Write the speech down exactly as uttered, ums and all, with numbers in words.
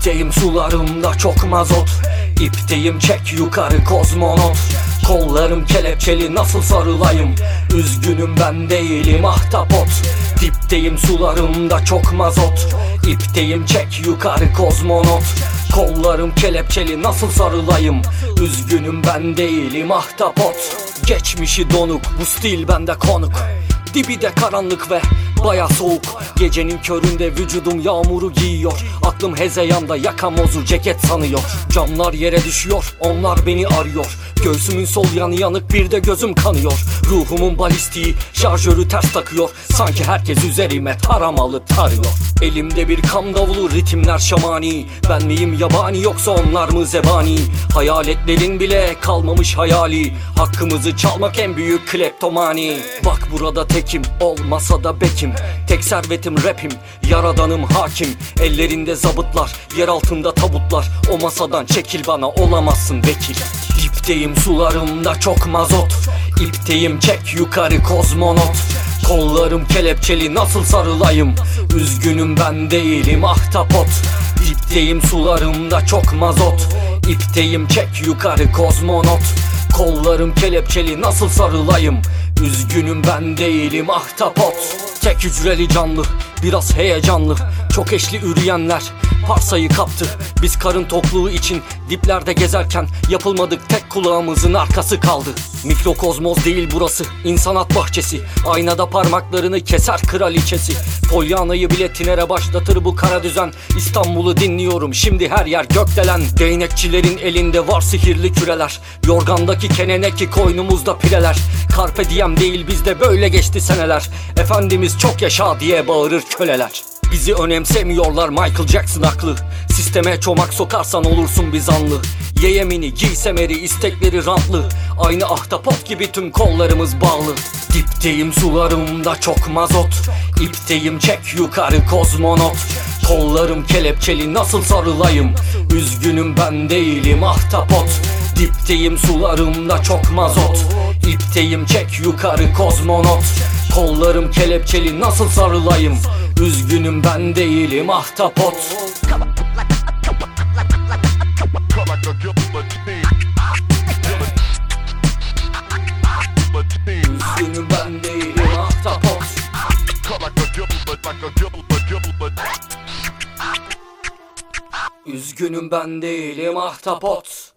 Dipteyim sularımda çok mazot. İpteyim çek yukarı kozmonot. Kollarım kelepçeli nasıl sarılayım? Üzgünüm ben değilim ahtapot. Dipteyim sularımda çok mazot. İpteyim çek yukarı kozmonot. Kollarım kelepçeli nasıl sarılayım? Üzgünüm ben değilim ahtapot. Geçmişi donuk bu stil bende konuk. Dibi de karanlık ve baya soğuk. Gecenin köründe vücudum yağmuru giyiyor. Aklım hezeyanda yakamozu ceket sanıyor. Camlar yere düşüyor, onlar beni arıyor. Göğsümün sol yanı yanık, bir de gözüm kanıyor. Ruhumun balistiği şarjörü ters takıyor. Sanki herkes üzerime taramalı tarıyor. Elimde bir kam davulu, ritimler şamani. Ben miyim yabani yoksa onlar mı zebani? Hayaletlerin bile kalmamış hayali. Hakkımızı çalmak en büyük kleptomani. Bak burada tekim, olmasa da bekim. Tek servetim rapim, yaradanım hakim. Ellerinde zabıtlar, yer altında tabutlar. O masadan çekil, bana olamazsın vekil. Dipteyim sularımda çok mazot. İpteyim çek yukarı kozmonot. Kollarım kelepçeli nasıl sarılayım? Üzgünüm ben değilim ahtapot. Dipteyim sularımda çok mazot. İpteyim çek yukarı kozmonot. Kollarım kelepçeli nasıl sarılayım? Üzgünüm ben değilim ahtapot. Tek hücreli canlı, biraz heyecanlı. Çok eşli üreyenler parsayı kaptı. Biz karın tokluğu için diplerde gezerken yapılmadık, tek kulağımızın arkası kaldı. Mikrokozmoz değil burası, insanat bahçesi. Aynada parmaklarını keser kraliçesi. Polyanayı bile tinere başlatır bu kara düzen. İstanbul'u dinliyorum şimdi her yer gökdelen. Değnekçilerin elinde var sihirli küreler. Yorgandaki keneneki koynumuzda pireler. Carpe diem değil bizde, böyle geçti seneler. Efendimiz çok yaşa diye bağırır köleler. Bizi önemsemiyorlar, Michael Jackson haklı. Sisteme çomak sokarsan olursun bir zanlı. Ye yemini giy semeri, istekleri rantlı. Aynı ahtapot gibi tüm kollarımız bağlı. Dipteyim sularımda çok mazot. İpteyim çek yukarı kozmonot. Kollarım kelepçeli nasıl sarılayım? Üzgünüm ben değilim ahtapot. Dipteyim sularımda çok mazot. İpteyim çek yukarı kozmonot. Kollarım kelepçeli nasıl sarılayım? Üzgünüm ben değilim ahtapot. Üzgünüm ben değilim ahtapot. Üzgünüm ben değilim ahtapot.